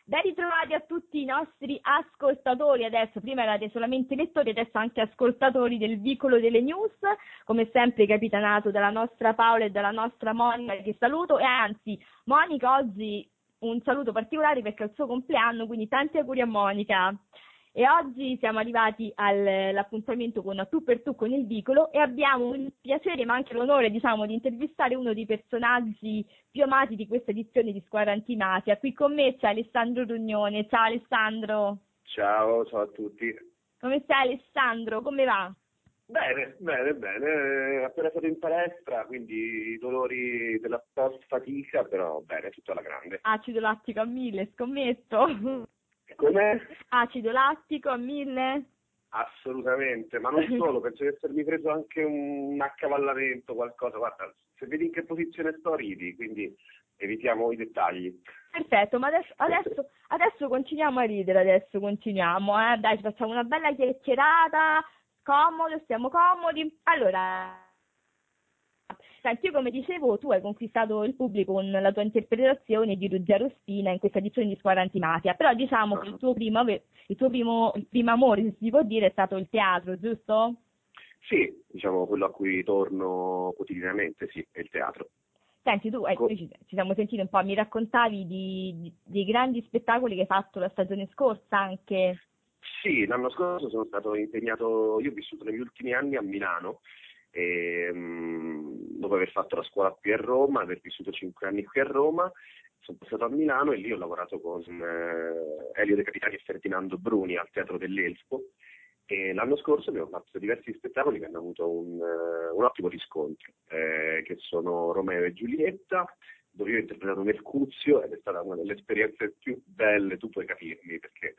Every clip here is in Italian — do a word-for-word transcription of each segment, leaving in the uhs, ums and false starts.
Ben ritrovati a tutti i nostri ascoltatori, adesso prima eravate solamente lettori, adesso anche ascoltatori del Vicolo delle News, come sempre capitanato dalla nostra Paola e dalla nostra Monica, che saluto, e anzi Monica oggi un saluto particolare perché è il suo compleanno, quindi tanti auguri a Monica. E oggi siamo arrivati all'appuntamento con Tu per Tu con il Vicolo e abbiamo il piacere ma anche l'onore, diciamo, di intervistare uno dei personaggi più amati di questa edizione di Squadra Antimafia. Qui con me c'è Alessandro Rugnone. Ciao Alessandro. Ciao, ciao a tutti. Come stai Alessandro? Come va? Bene, bene, bene. Appena stato in palestra, quindi i dolori della post fatica, però bene, tutto alla grande. Acido lattico a mille, scommetto. Com'è? Acido lattico a mille? Assolutamente, ma non solo, penso di essermi preso anche un accavallamento, qualcosa. Guarda, se vedi in che posizione sto ridi, quindi evitiamo i dettagli. Perfetto, ma adesso, adesso, adesso continuiamo a ridere, adesso continuiamo, eh? Dai, ci facciamo una bella chiacchierata, comodo, stiamo comodi. Allora, senti, io come dicevo, tu hai conquistato il pubblico con la tua interpretazione di Ruggero Spina in questa edizione di Squadra Antimafia, però diciamo che il tuo primo, il tuo primo, il primo amore, se si può dire, è stato il teatro, giusto? Sì, diciamo quello a cui torno quotidianamente, sì, è il teatro. Senti, tu, eh, Co- ci, ci siamo sentiti un po', mi raccontavi di, di, dei grandi spettacoli che hai fatto la stagione scorsa anche. Sì, l'anno scorso sono stato impegnato, io ho vissuto negli ultimi anni a Milano, e, mh, dopo aver fatto la scuola qui a Roma, aver vissuto cinque anni qui a Roma, sono passato a Milano e lì ho lavorato con eh, Elio De Capitani e Ferdinando Bruni al Teatro dell'Elfo, e l'anno scorso abbiamo fatto diversi spettacoli che hanno avuto un, uh, un ottimo riscontro, eh, che sono Romeo e Giulietta, dove io ho interpretato Mercuzio ed è stata una delle esperienze più belle, tu puoi capirmi, perché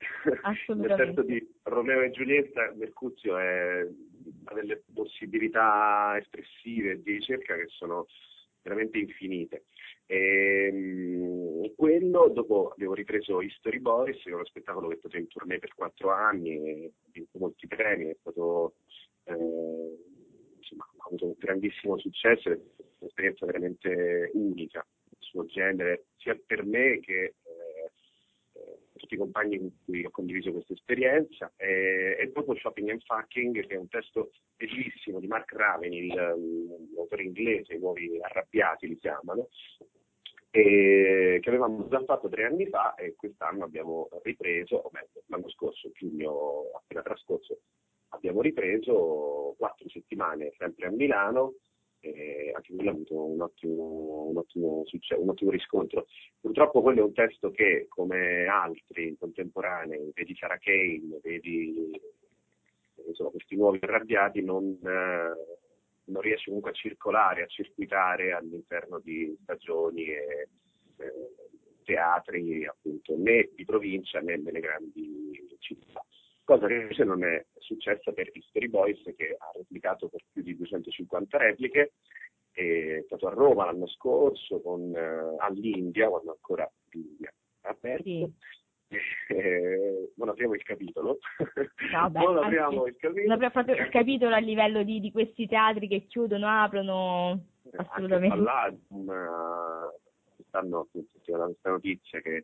nel senso di Romeo e Giulietta, Mercuzio è una delle possibilità espressive e di ricerca che sono veramente infinite. E, mh, quello, dopo abbiamo ripreso History Boys, che è uno spettacolo che è stato in tournée per quattro anni e ha vinto molti premi, è stato eh, insomma, ha avuto un grandissimo successo, è un'esperienza veramente unica nel suo genere, sia per me che eh, eh, tutti i compagni con cui ho condiviso questa esperienza. E, e dopo Shopping and Fucking, che è un testo bellissimo di Mark Ravenhill, l'autore inglese, i nuovi arrabbiati li chiamano, e che avevamo già fatto tre anni fa e quest'anno abbiamo ripreso, o meglio, l'anno scorso, giugno appena trascorso, abbiamo ripreso quattro settimane sempre a Milano, e anche quello ha avuto un ottimo, un ottimo successo, un ottimo riscontro. Purtroppo quello è un testo che, come altri contemporanei, vedi Sarah Kane, vedi insomma, questi nuovi arrabbiati, non, eh, non riesce comunque a circolare, a circuitare all'interno di stagioni e eh, teatri appunto né di provincia né nelle grandi città. Cosa che invece non è successa per History Boys, che ha replicato per più di duecentocinquanta repliche, è stato a Roma l'anno scorso, con, eh, all'India, quando ancora l'India era aperto. Sì. Eh, non apriamo il capitolo. No, beh, non apriamo il capitolo. Non apriamo proprio il capitolo a livello di, di questi teatri che chiudono, aprono, assolutamente. Anche Palladium, quest'anno appunto c'è questa notizia che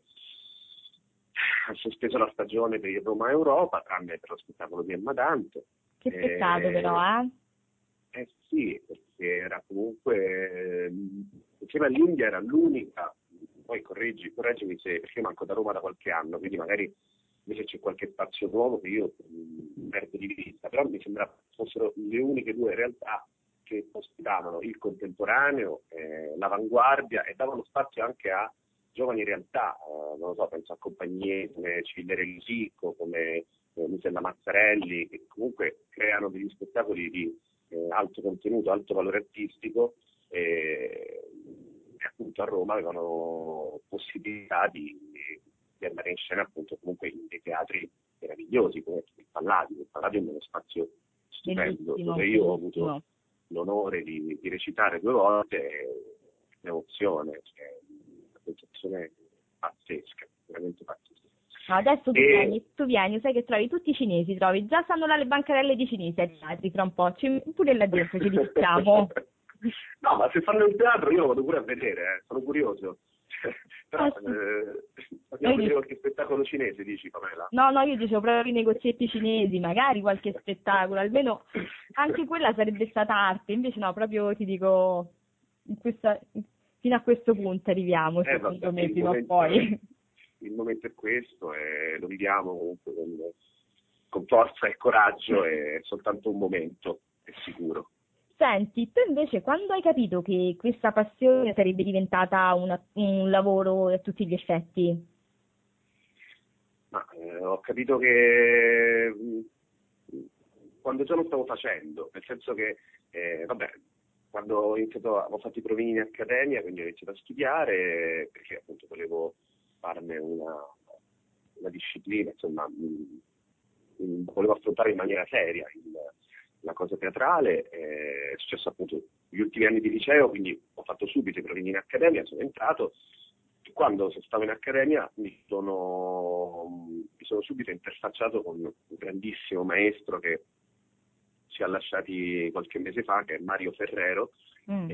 ha sospeso la stagione per il Roma Europa, tranne per lo spettacolo di Emma Dante. Che peccato eh, però, eh? Eh sì, perché era comunque, insieme all'India era l'unica, poi correggi, correggimi se, perché io manco da Roma da qualche anno, quindi magari invece c'è qualche spazio nuovo che io mh, perdo di vista, però mi sembra fossero le uniche due realtà che ospitavano il contemporaneo, eh, l'avanguardia e davano spazio anche a giovani realtà, eh, non lo so, penso a compagnie come Civillere Lisicco, come eh, Misella Mazzarelli, che comunque creano degli spettacoli di eh, alto contenuto, alto valore artistico, e, e appunto a Roma avevano possibilità di, di andare in scena appunto comunque in dei teatri meravigliosi come il Palladium. Il Palladium è uno spazio stupendo, Bellissimo, dove io ho bellissimo. avuto l'onore di, di recitare due volte, un'emozione, cioè, una sensazione pazzesca, veramente pazzesca. No, adesso tu, E... vieni, tu vieni, sai che trovi tutti i cinesi, trovi, già stanno là le bancarelle di cinesi ai teatri, fra un po', ci, pure là dentro ci diciamo. No, ma se fanno il teatro io lo vado pure a vedere, eh, sono curioso. Però Ah, sì. eh, No, andiamo a io vedere dic- qualche spettacolo cinese, dici Pamela? no, no, io dicevo proprio i negozietti cinesi, magari qualche spettacolo, almeno anche quella sarebbe stata arte, invece no, proprio ti dico, in questa- fino a questo punto arriviamo, Eh secondo vabbè, me, il prima o momento è, poi. il momento è questo e lo viviamo comunque con, con forza e coraggio, è soltanto un momento, è sicuro. Senti, tu invece quando hai capito che questa passione sarebbe diventata una- un lavoro a tutti gli effetti? Ma eh, ho capito che mh, quando già lo stavo facendo, nel senso che, eh, vabbè, quando ho iniziato, a- ho fatto i provini in accademia, quindi ho iniziato a studiare, perché appunto volevo farne una, una disciplina, insomma, mh, mh, volevo affrontare in maniera seria il- la cosa teatrale, eh, è successo appunto gli ultimi anni di liceo, quindi ho fatto subito i provini in accademia, sono entrato. Quando stavo in accademia mi sono, mi sono subito interfacciato con un grandissimo maestro che ci ha lasciati qualche mese fa, che è Mario Ferrero, Mm.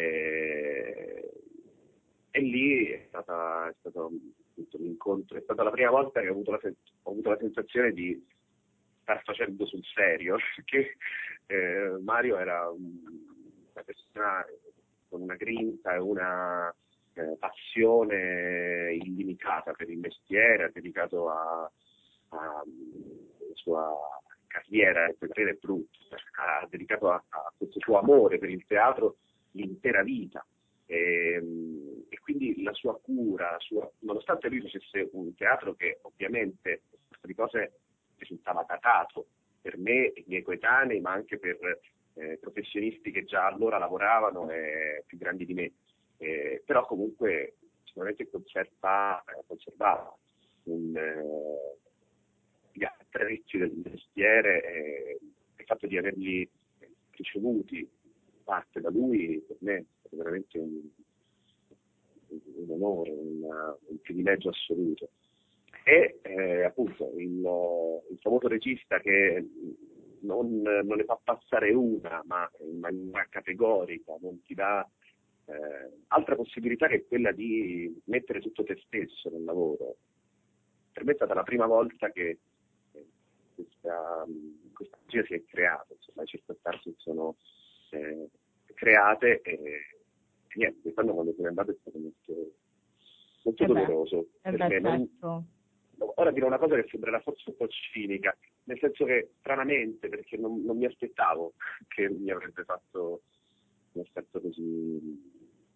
e, e lì è, stata, è stato appunto, un incontro, è stata la prima volta che ho avuto la, sen- ho avuto la sensazione di star facendo sul serio, perché eh, Mario era un- una persona con una grinta e una eh, passione illimitata per il mestiere, ha dedicato a, a- la sua carriera, la sua carriera è brutta, ha dedicato a, a questo suo amore per il teatro l'intera vita. E, e quindi la sua cura, la sua, nonostante lui facesse un teatro che ovviamente di cose risultava datato per me e i miei coetanei, ma anche per eh, professionisti che già allora lavoravano e più grandi di me, eh, però comunque sicuramente conserva, eh, conservava un, eh, gli attrezzi del mestiere e il fatto di averli ricevuti parte da lui per me è stato veramente un, un onore, un, un privilegio assoluto. E eh, appunto il, il famoso regista che non, non ne fa passare una, ma in maniera categorica, non ti dà eh, altra possibilità che quella di mettere tutto te stesso nel lavoro. Per me è stata la prima volta che eh, questa, questa magia si è creata, insomma, le circostanze sono eh, create e, e niente, quando quando se n'è andato è stato molto, molto Eh beh, doloroso eh per beh, me. Non, certo. ora dirò una cosa che sembrerà forse un po' cinica, nel senso che stranamente, perché non, non mi aspettavo che mi avrebbe fatto un effetto così,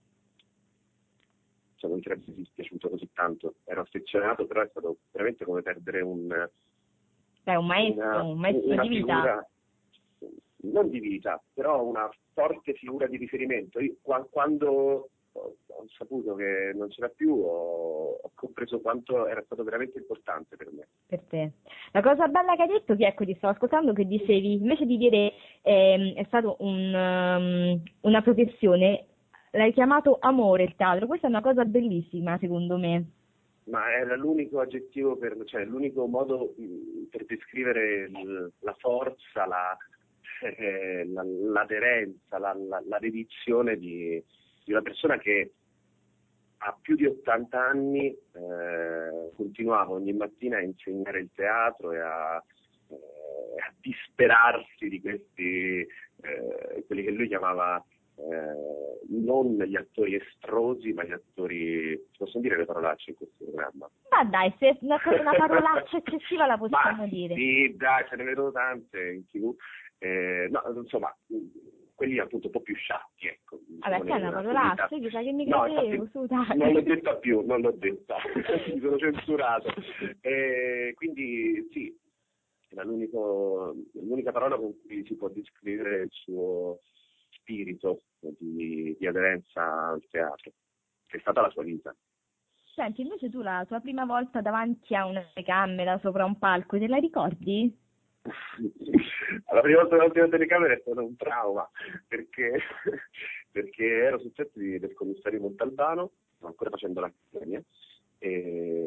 cioè non mi sarebbe dispiaciuto così tanto, ero affezionato, però è stato veramente come perdere un, Beh, un maestro, una, un maestro una di vita. figura, non di vita, però una forte figura di riferimento. Io, qua- quando ho, ho saputo che non c'era più, ho, ho compreso quanto era stato veramente importante per me. Per te. La cosa bella che hai detto, che ecco, ti stavo ascoltando che dicevi, invece di dire ehm, è stato un, um, una professione, l'hai chiamato amore il teatro. Questa è una cosa bellissima, secondo me. Ma era l'unico aggettivo, per, cioè l'unico modo mh, per descrivere il- la forza, la, eh, la- l'aderenza, la, la- la dedizione di, di una persona che a più di ottanta anni eh, continuava ogni mattina a insegnare il teatro e a, eh, a disperarsi di questi, eh, quelli che lui chiamava eh, non gli attori estrosi, ma gli attori, si possono dire le parolacce in questo programma? Ma dai, se una, una parolaccia eccessiva la possiamo Ma dire. sì, dai, ce ne vedo tante in tivù. Eh, no, insomma, quelli appunto un po' più sciatti, ecco. Vabbè, Diciamo, che è una nella parolaccia, attività. io chissà che mi No, credevo, infatti, su dai. non l'ho detta più, non l'ho detta, mi sono censurato. Eh, quindi sì, era l'unico, l'unica parola con cui si può descrivere il suo spirito di, di aderenza al teatro, che è stata la sua vita. Senti, invece tu la tua prima volta davanti a una telecamera sopra un palco, te la ricordi? La prima volta davanti alla telecamera è stato un trauma perché, perché ero sul set di- del commissario Montalbano, stavo ancora facendo l'accademia,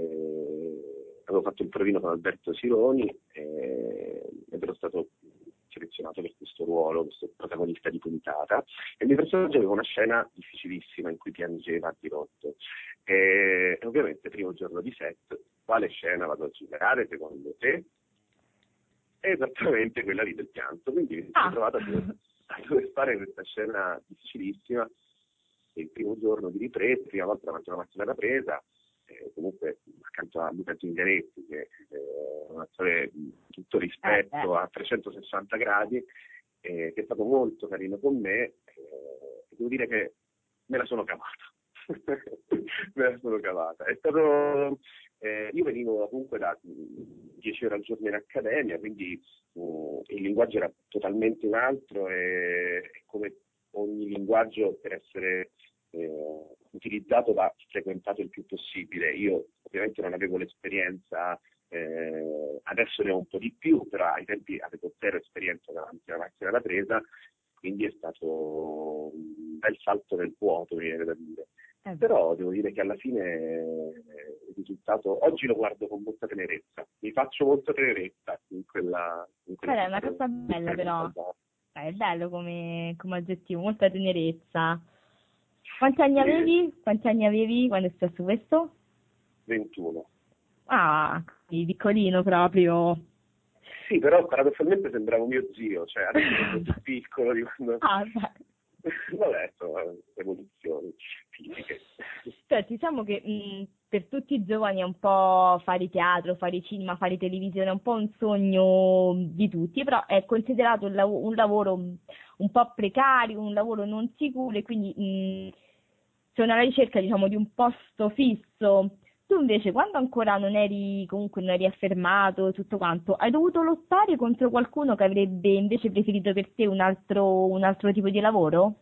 e avevo fatto il provino con Alberto Sironi e, ed ero stato selezionato per questo ruolo, questo protagonista di puntata, e il mio personaggio aveva una scena difficilissima in cui piangeva a dirotto. E, e ovviamente primo giorno di set, quale scena vado a generare secondo te? È esattamente quella lì del pianto, quindi mi sono Ah. trovato a dover, a dover fare questa scena difficilissima. E il primo giorno di ripresa, la prima volta davanti a una macchina da presa, eh, comunque accanto a Luca Zingaretti, che è un attore di tutto rispetto Eh, eh. a trecentosessanta gradi, eh, che è stato molto carino con me, eh, e devo dire che me la sono cavata. me la sono cavata. È stato, eh, io venivo comunque da dieci ore al giorno in accademia, quindi uh, il linguaggio era totalmente un altro, e, e come ogni linguaggio per essere eh, utilizzato va frequentato il più possibile. Io ovviamente non avevo l'esperienza, eh, adesso ne ho un po' di più, però ai tempi avevo zero esperienza davanti alla macchina da presa, quindi è stato un bel salto nel vuoto, mi viene da dire. Eh, Però devo dire che alla fine eh, il risultato, oggi lo guardo con molta tenerezza, mi faccio molta tenerezza in quella... In quella Quella è una cosa bella però, eh, è bello come, come aggettivo, molta tenerezza. Quanti anni Sì. avevi? Quanti anni avevi quando è successo questo? ventuno. Ah, quindi piccolino proprio. Sì, però paradossalmente sembravo mio zio, cioè adesso sono più piccolo di quando... Ah, beh. Vabbè, sono evoluzioni fisiche. Cioè, diciamo che mh, per tutti i giovani è un po' fare teatro, fare cinema, fare televisione, è un po' un sogno di tutti, però è considerato un, lav- un lavoro un po' precario, un lavoro non sicuro, e quindi mh, sono alla ricerca, diciamo, di un posto fisso. Tu invece, quando ancora non eri, comunque non eri affermato, tutto quanto, hai dovuto lottare contro qualcuno che avrebbe invece preferito per te un altro, un altro tipo di lavoro?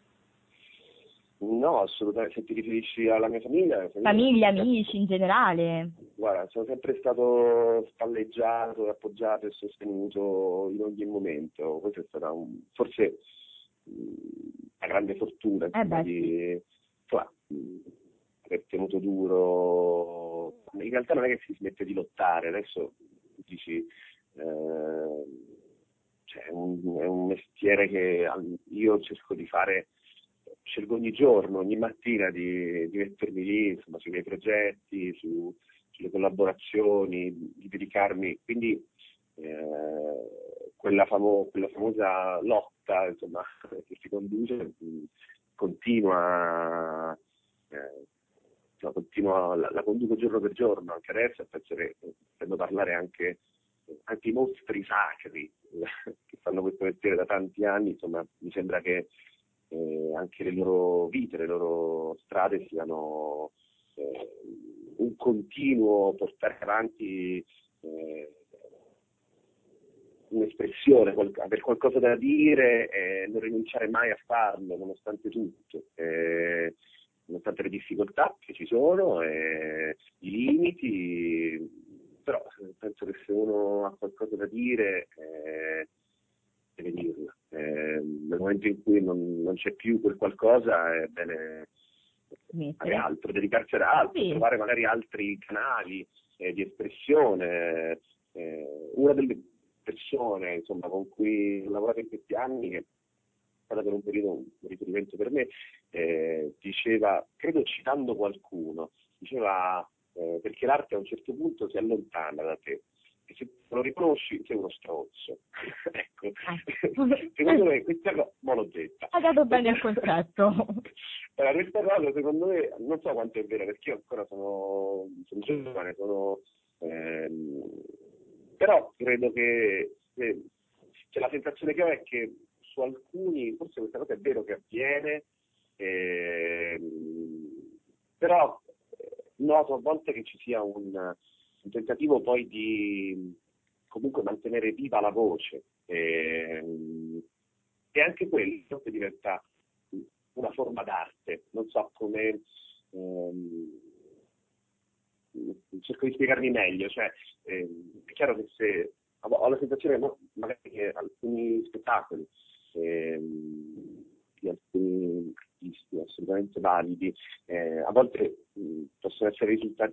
No, assolutamente, se ti riferisci alla mia famiglia... la Famiglia, famiglia- amici in generale? Guarda, sono sempre stato spalleggiato, appoggiato e sostenuto in ogni momento. Questa è stata un, forse mh, una grande fortuna, Eh insomma, beh, sì. di insomma, mh, aver tenuto duro. In realtà non è che si smette di lottare, adesso dici, eh, cioè, è, un, è un mestiere che io cerco di fare. Scelgo ogni giorno, ogni mattina di, di mettermi lì, insomma, sui miei progetti, su, sulle collaborazioni, di dedicarmi. Quindi eh, quella, famo- quella famosa lotta, insomma, che si conduce, mh, continua, eh, insomma, continua la, la conduco giorno per giorno, anche adesso, e penso che potendo parlare anche, anche i mostri sacri che fanno questo mestiere da tanti anni, insomma, mi sembra che Eh, anche le loro vite, le loro strade siano eh, un continuo portare avanti eh, un'espressione, qual- avere qualcosa da dire e non rinunciare mai a farlo, nonostante tutto, eh, nonostante le difficoltà che ci sono, eh, i limiti, però penso che se uno ha qualcosa da dire eh, deve dirla. Eh, nel momento in cui non, non c'è più quel qualcosa è bene fare Smettere. altro, dedicarsi ad altro, Sì. trovare magari altri canali eh, di espressione. Eh, una delle persone, insomma, con cui ho lavorato in questi anni, che è stata per un periodo un riferimento per me, eh, diceva, credo citando qualcuno, diceva eh, perché l'arte a un certo punto si allontana da te, e se lo riconosci sei uno stronzo. Ecco, Eh. secondo me questa cosa, ma l'ho detta. Hai dato bene il concetto. Allora, questa cosa secondo me, non so quanto è vera, perché io ancora sono, sono giovane, sono, ehm, però credo che, che cioè, la sensazione che ho è che su alcuni, forse questa cosa è vero che avviene, ehm, però eh, noto a volte che ci sia un, un tentativo poi di comunque mantenere viva la voce, ehm, e anche quello che diventa una forma d'arte, non so come, ehm, cerco di spiegarmi meglio, cioè ehm, è chiaro che se ho la sensazione che magari che alcuni spettacoli ehm, di alcuni artisti assolutamente validi, eh, a volte mh, possono essere risultati